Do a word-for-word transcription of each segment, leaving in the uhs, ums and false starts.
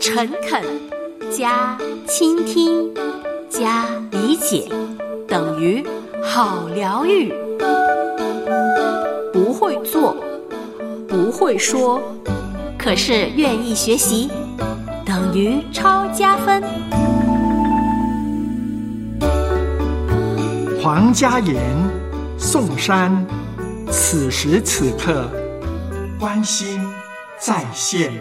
诚恳加倾听加理解等于好疗愈。不会做，不会说，可是愿意学习，等于超加分。 黄嘉言、宋珊，此时此刻关心在线。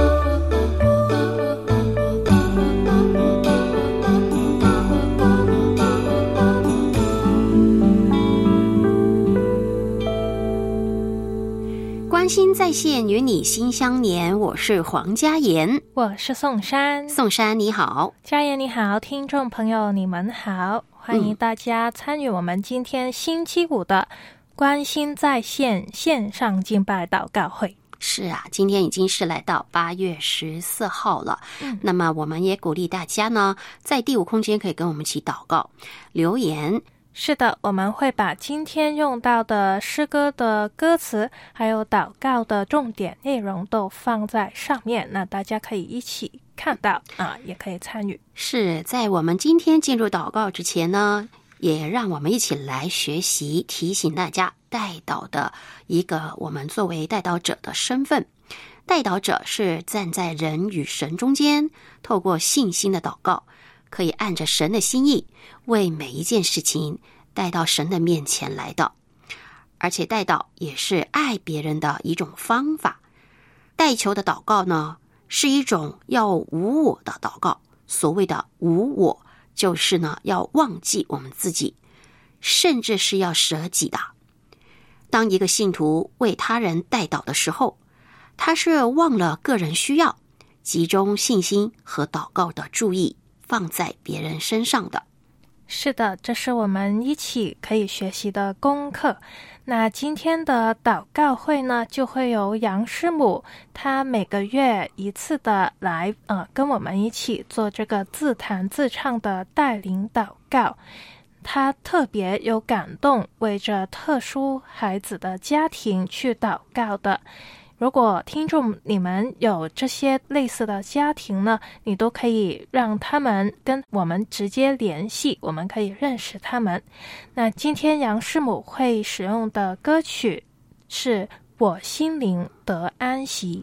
关心在线，与你心相连。我是黄嘉言， 我是宋珊。 宋珊你好。 嘉言你好，听众朋友你们好，欢迎大家参与我们今天星期五的关心在线线上敬拜祷告会。 是啊，今天已经是来到八月十四号了、嗯、那么我们也鼓励大家呢，在第五空间可以跟我们一起祷告留言。 是的，我们会把今天用到的诗歌的歌词还有祷告的重点内容都放在上面，那大家可以一起看到啊，也可以参与。 是在我们今天进入祷告之前呢，也让我们一起来学习，提醒大家代祷的一个我们作为代祷者的身份。代祷者是站在人与神中间，透过信心的祷告，可以按着神的心意为每一件事情带到神的面前来的。而且代祷也是爱别人的一种方法。代求的祷告呢，是一种要无我的祷告。所谓的无我，就是呢要忘记我们自己，甚至是要舍己的。当一个信徒为他人代祷的时候，他是忘了个人需要，集中信心和祷告的注意放在别人身上的。 是的，这是我们一起可以学习的功课。那今天的祷告会呢，就会由杨师母她每个月一次的来呃跟我们一起做这个自弹自唱的带领祷告。她特别有感动，为着特殊孩子的家庭去祷告的。如果听众你们有这些类似的家庭呢，你都可以让他们跟我们直接联系，我们可以认识他们。那今天杨师母会使用的歌曲是我心灵得安息。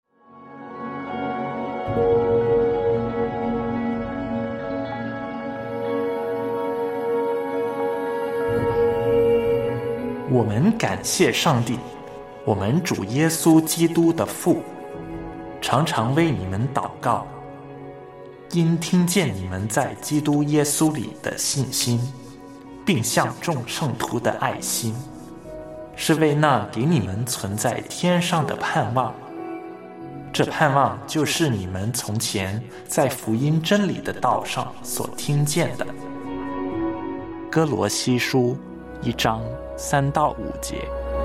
我们感谢上帝，我们主耶稣基督的父，常常为你们祷告，因听见你们在基督耶稣里的信心，并向众圣徒的爱心，是为那给你们存在天上的盼望。这盼望就是你们从前在福音真理的道上所听见的。哥罗西书一章三到五节。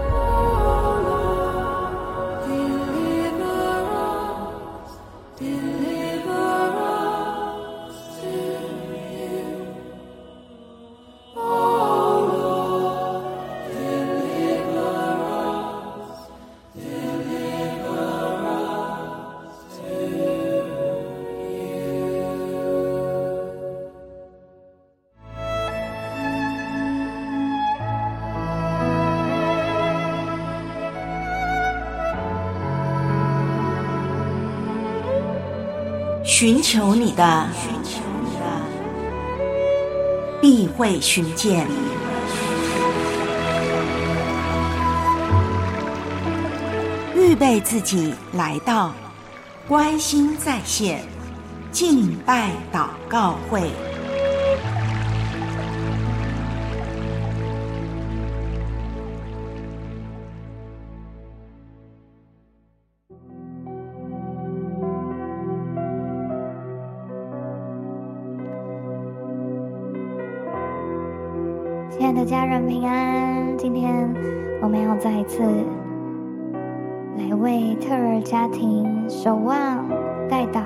寻求你的，必会寻见。预备自己来到关心在线敬拜祷告会。 亲爱的家人平安，今天我们要再一次来为特尔家庭守望代祷，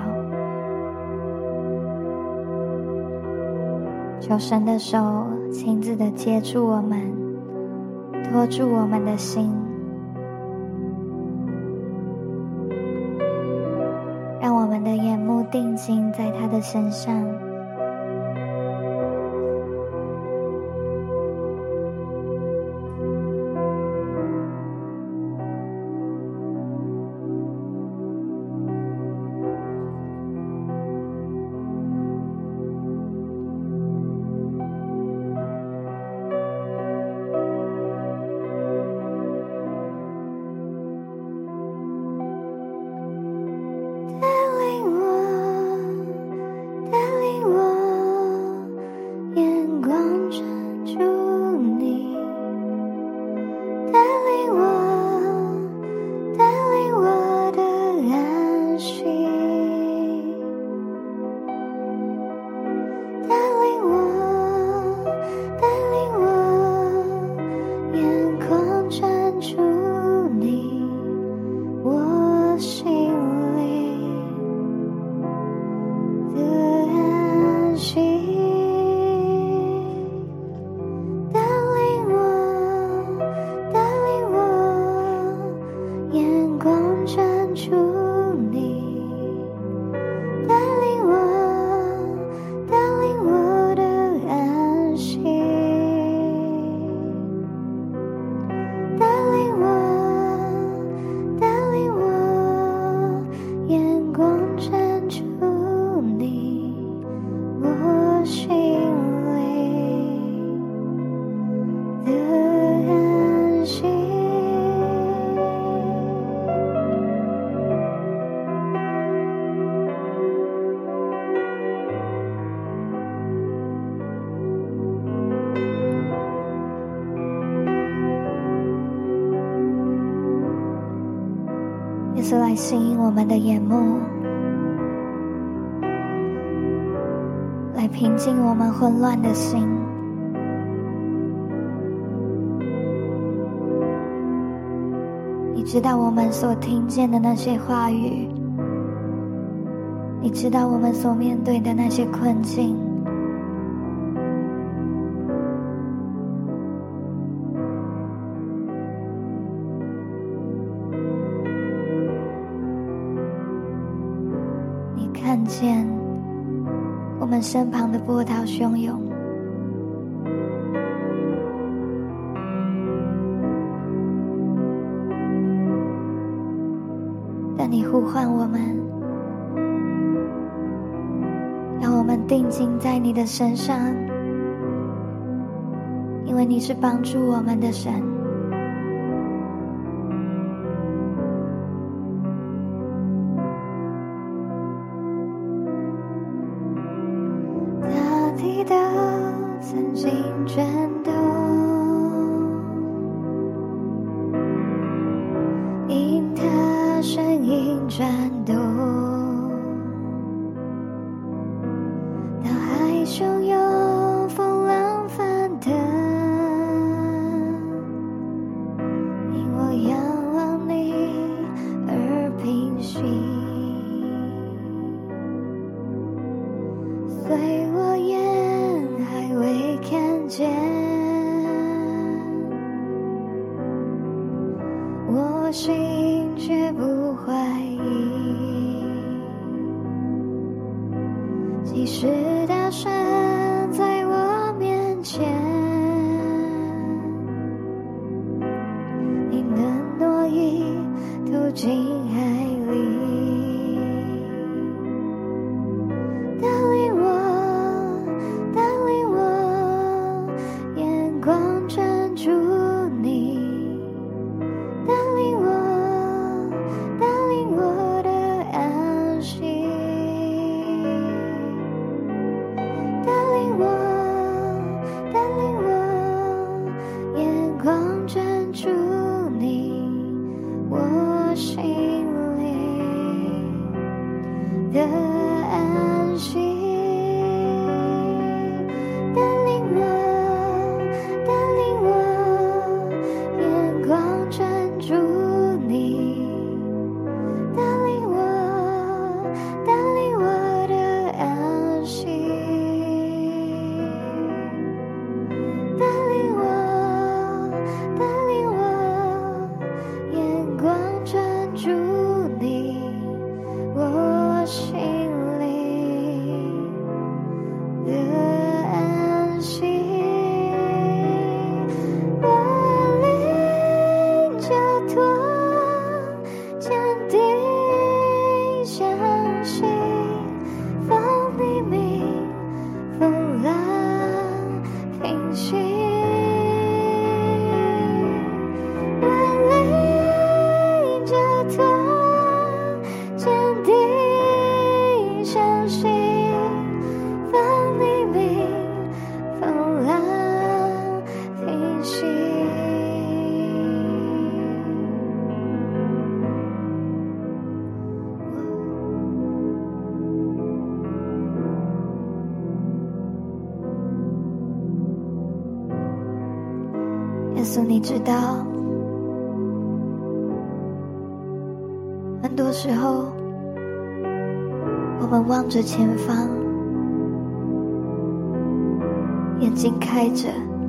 求神的手亲自的接住我们，托住我们的心，让我们的眼目定睛在他的身上。耶稣来吸引我们的眼目，来平静我们混乱的心。你知道我们所听见的那些话语，你知道我们所面对的那些困境。看见我们身旁的波涛汹涌，但你呼唤我们，让我们定睛在你的身上，因为你是帮助我们的神。都曾经转动，因他声音转动，当海汹涌，风浪翻腾，因我仰望你而平息，随我眼还未看见，我心却不怀疑，即使大山在我面前，你能挪移途经海里，带领我的坚定相信，当黎明风浪平息。耶稣，你知道，很多时候我们望着前方，眼睛开着，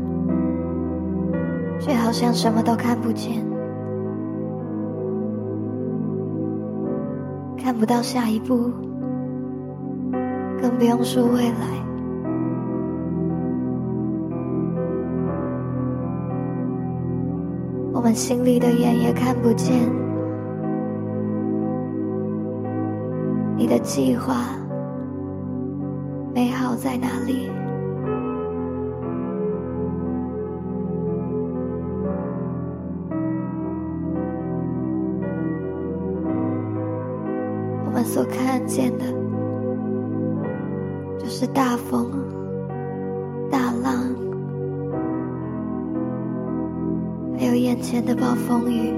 却好像什么都看不见，看不到下一步，更不用说未来。我们心里的眼也看不见你的计划美好在哪里。我们所看见的就是大风大浪，还有眼前的暴风雨。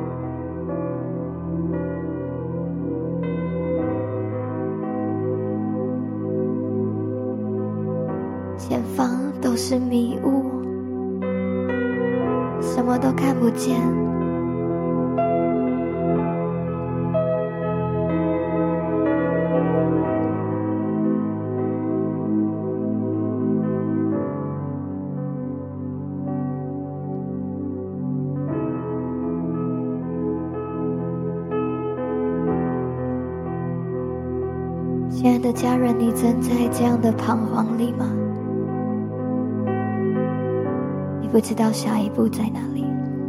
前方都是迷雾，什么都看不见。亲爱的家人，你正在这样的彷徨里吗？你不知道下一步在哪里。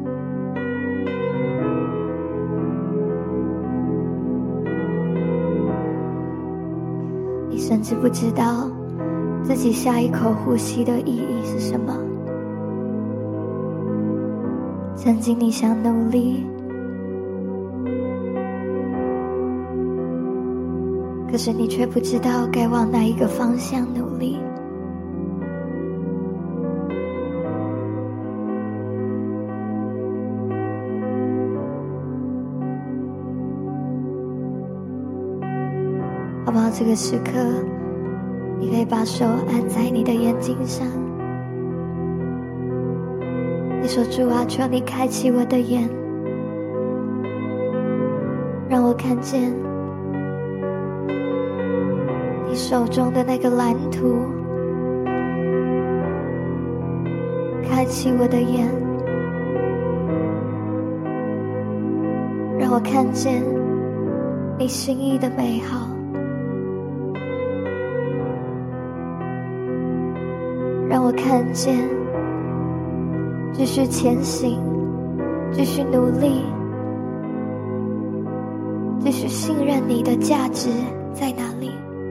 你甚至不知道自己下一口呼吸的意义是什么。曾经你想努力，可是你却不知道该往哪一个方向努力。好不好？这个时刻，你可以把手按在你的眼睛上。你说：“主啊，求你开启我的眼，让我看见你手中的那个蓝图，开启我的眼，让我看见你心意的美好，让我看见继续前行，继续努力，继续信任你的价值在哪里。”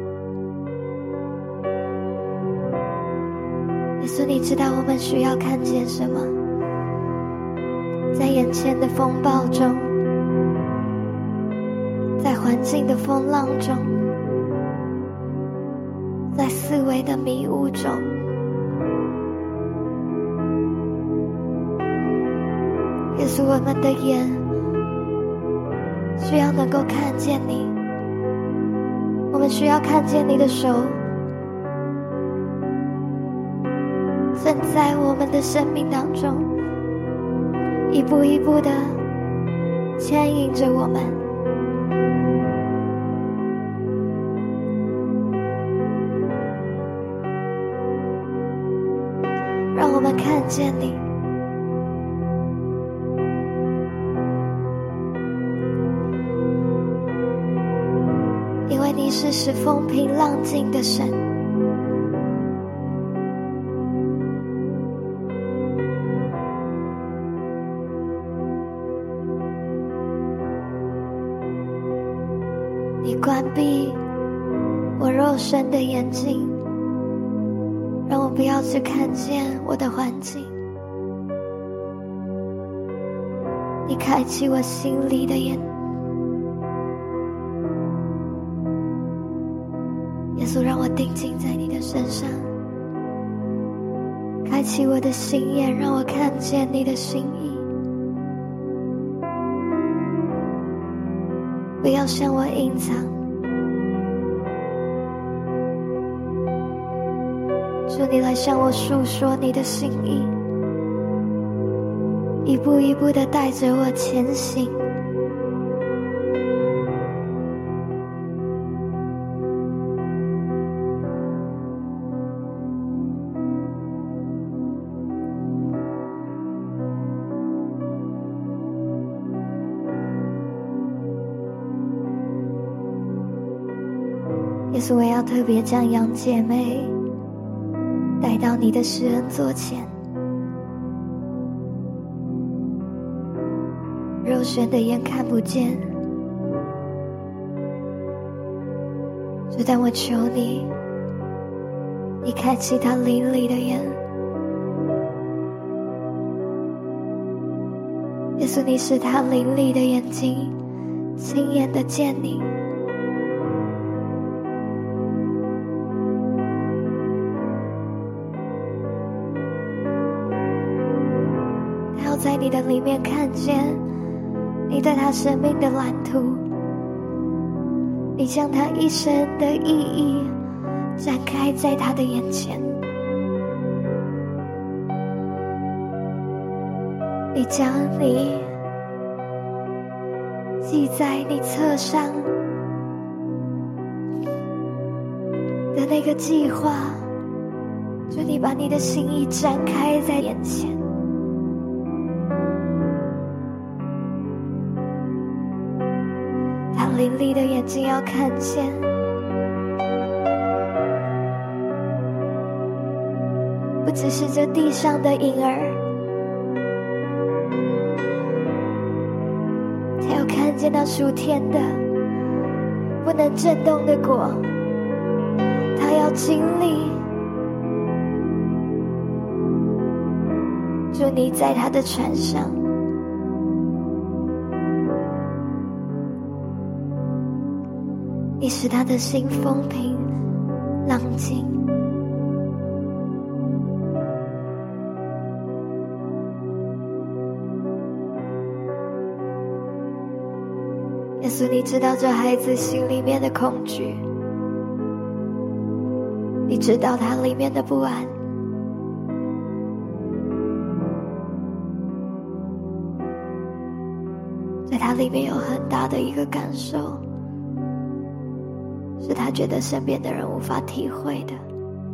耶稣，你知道我们需要看见什么？在眼前的风暴中，在环境的风浪中，在思维的迷雾中，耶稣，我们的眼需要能够看见你，我们需要看见你的手正在我们的生命当中一步一步的牵引着我们，让我们看见你，因为你是使风平浪静的神。你关闭我肉身的眼睛，让我不要只看见我的环境。你开启我心里的眼定睛在你的身上，开启我的心眼，让我看见你的心意。不要向我隐藏，主你来向我诉说你的心意，一步一步地带着我前行。耶稣，我要特别将杨姐妹带到你的施恩座前，肉身的眼看不见，主，但我求你，你开启他灵里的眼。耶稣，你使他灵里的眼睛亲眼的见你。在你的里面看见你对他生命的蓝图，你将他一生的意义展开在他的眼前，你将你记在你册上的那个计划，就你把你的心意展开在眼前。灵力的眼睛要看见，不只是这地上的婴儿，他要看见那属天的不能震动的国，他要经历主你在他的船上，你使他的心风平浪静。耶稣，你知道这孩子心里面的恐惧，你知道他里面的不安，在他里面有很大的一个感受，是他觉得身边的人无法体会的。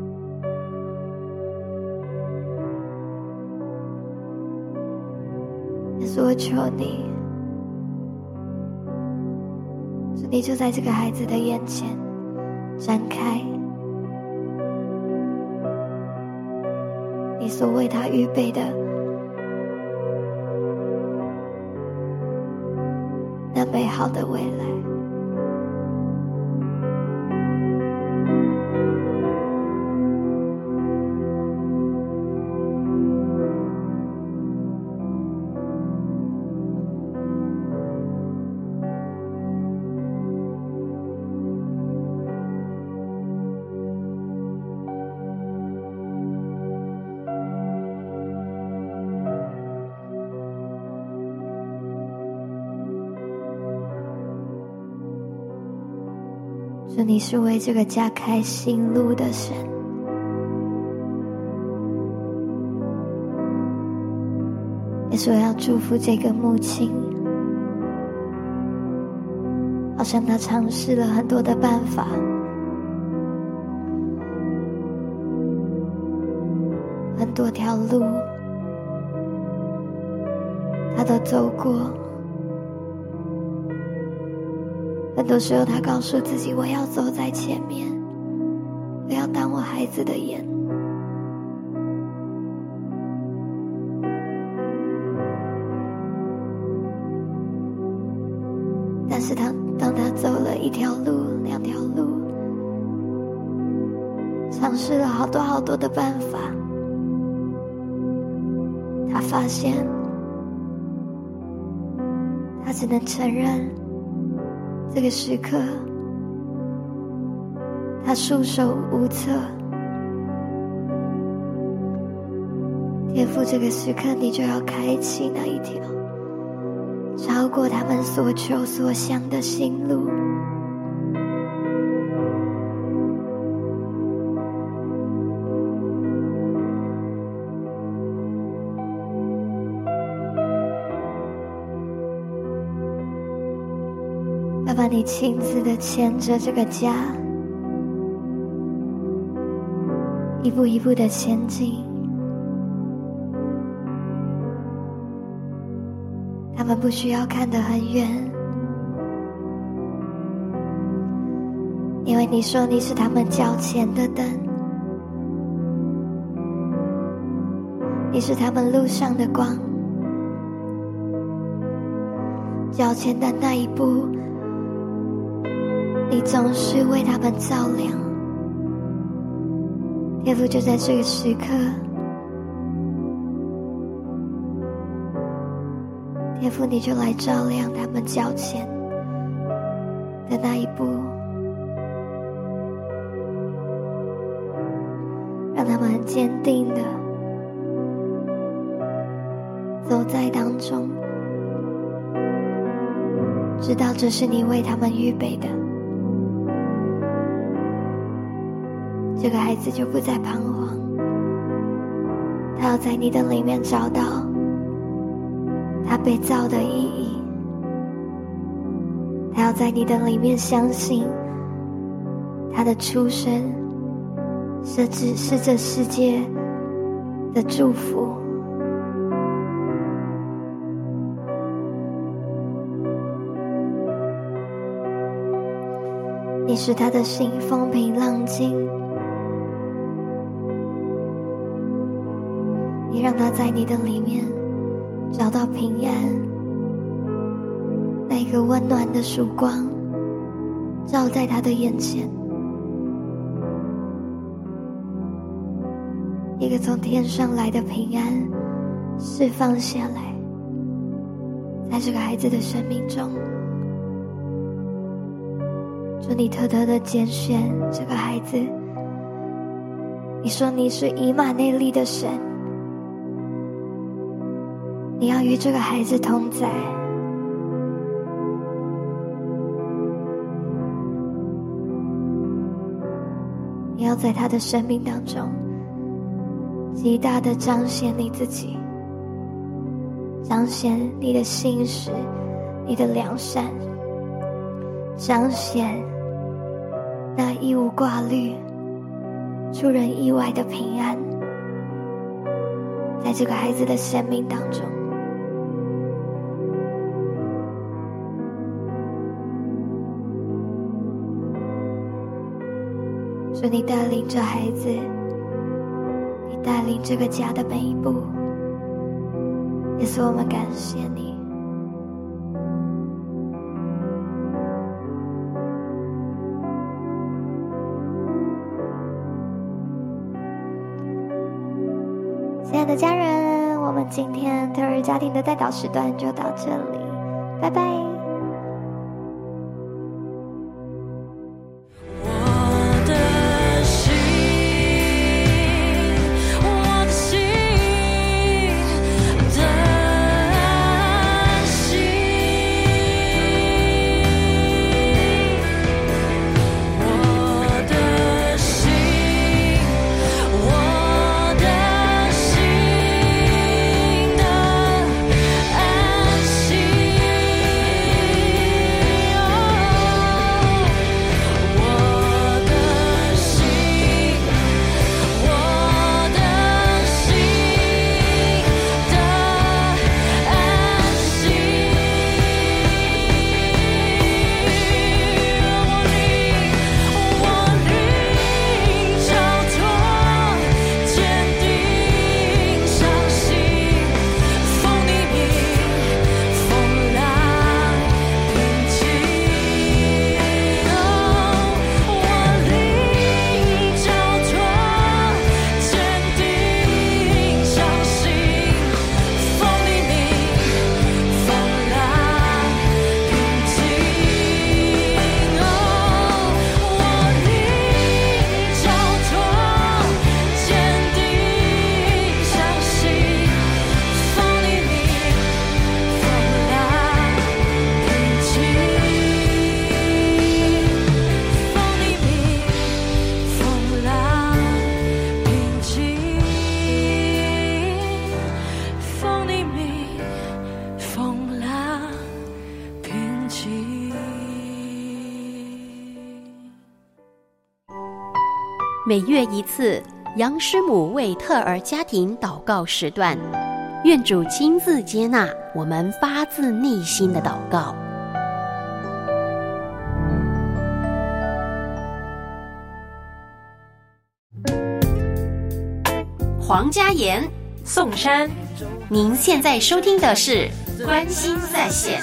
耶稣，我求你，你就在这个孩子的眼前展开你所为他预备的那美好的未来。主，你是为这个家开新路的神，也是我要祝福这个母亲，好像她尝试了很多的办法，很多条路她都走过，很多时候他告诉自己，我要走在前面，我要当我孩子的眼。但是他当他走了一条路两条路，尝试了好多好多的办法，他发现他只能承认这个时刻他束手无策。天父，这个时刻你就要开启那一条超过他们所求所想的心路。爸爸，你亲自的牵着这个家，一步一步的前进。他们不需要看得很远，因为你说你是他们脚前的灯，你是他们路上的光。脚前的那一步，你总是为他们照亮。天父，就在这个时刻，天父，你就来照亮他们脚前的那一步，让他们很坚定的走在当中，知道这是你为他们预备的。这个孩子就不再彷徨，他要在你的里面找到他被造的意义，他要在你的里面相信他的出生是只是这世界的祝福。你使他的心风平浪静，你让他在你的里面找到平安，那个温暖的曙光照在他的眼前，一个从天上来的平安释放下来，在这个孩子的生命中。主，你特特的拣选这个孩子，你说你是以马内利的神，你要与这个孩子同在，你要在他的生命当中极大的彰显你自己，彰显你的信实，你的良善，彰显那一无挂虑出人意外的平安，在这个孩子的生命当中。说你带领着孩子，你带领这个家的每一步，也是我们感谢你。亲爱的家人，我们今天特儿家庭的代祷时段就到这里，拜拜。 心每月一次，杨师母为特儿家庭祷告时段，愿主亲自接纳我们发自内心的祷告。黄家妍、 宋山， 您现在收听的是关心在线。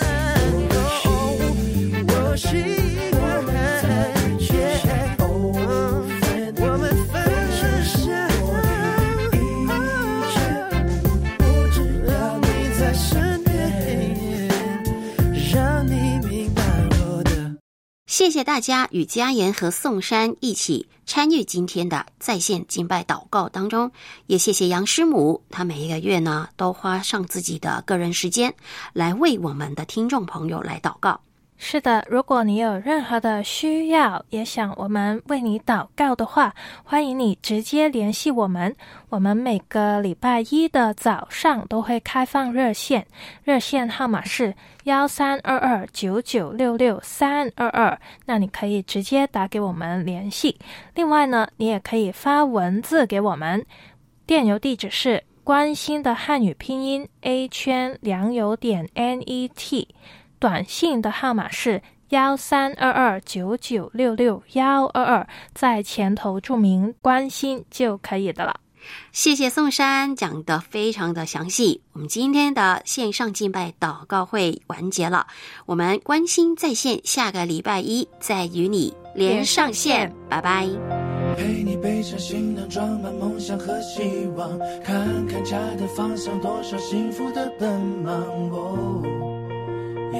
谢谢大家与嘉言和宋山一起参与今天的在线敬拜祷告当中，也谢谢杨师母，她每一个月呢都花上自己的个人时间来为我们的听众朋友来祷告。 是的，如果你有任何的需要，也想我们为你祷告的话，欢迎你直接联系我们。我们每个礼拜一的早上都会开放热线，热线号码是一三二二九九六六三二二，那你可以直接打给我们联系。另外呢，你也可以发文字给我们，电邮地址是关心的汉语拼音 a 圈良友点 net，短信的号码是一三二二九九六六一二二，在前头注明关心就可以的了。 谢谢宋山讲得非常的详细，我们今天的线上敬拜祷告会完结了，我们关心在线，下个礼拜一再与你连上线，拜拜。 陪你背上行囊，装满梦想和希望，看看家的方向，多少幸福的奔忙。哦Yeah,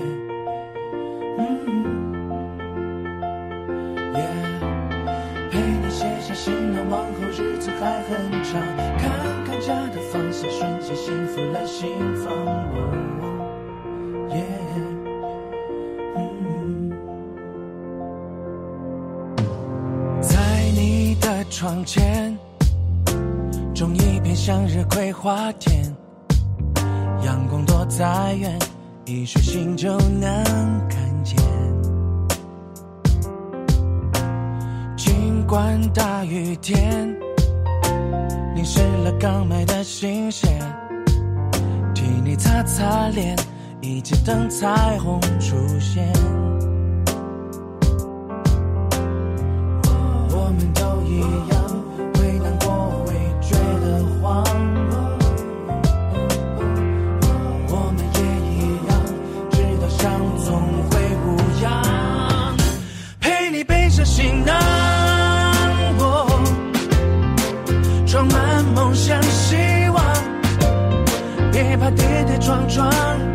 嗯 yeah, 陪你写下行囊，往后日子还很长，看看家的方向，瞬间幸福了心房。Oh, yeah, 嗯，在你的窗前种一片向日葵花田，阳光多再远，一睡醒就能看见。尽管大雨天淋湿了刚买的新鞋，替你擦擦脸，一直等彩虹出现。我们都一样，会难过，会觉得慌，总会无恙，陪你背着行囊，哦，装满梦想希望，别怕跌跌撞撞，